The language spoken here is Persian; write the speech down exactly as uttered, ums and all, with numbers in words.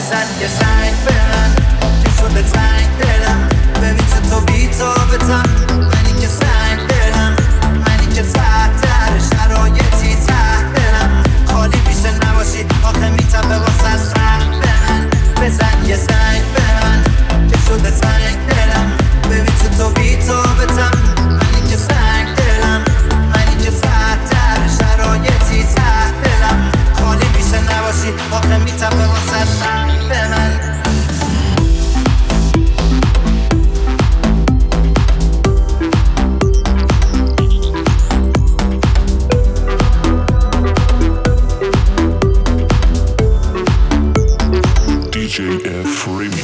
بزن یه سنگ به من که شده تنگ دلم ببین چطور بی تو بتم منی که سنگ دلم منی که تحت در شرایطی تحت دلم خالی بیشه نباشی آخه میتبه واسه سنگ به من بزن یه سنگ به من که شده تنگ دلم ببین چطور بی تو بتم منی که سنگ دلم منی که تحت در شرایطی تحت دلم خالی بیشه نباشی آخه میتبه واسه سنگ به من دی جی F Remix.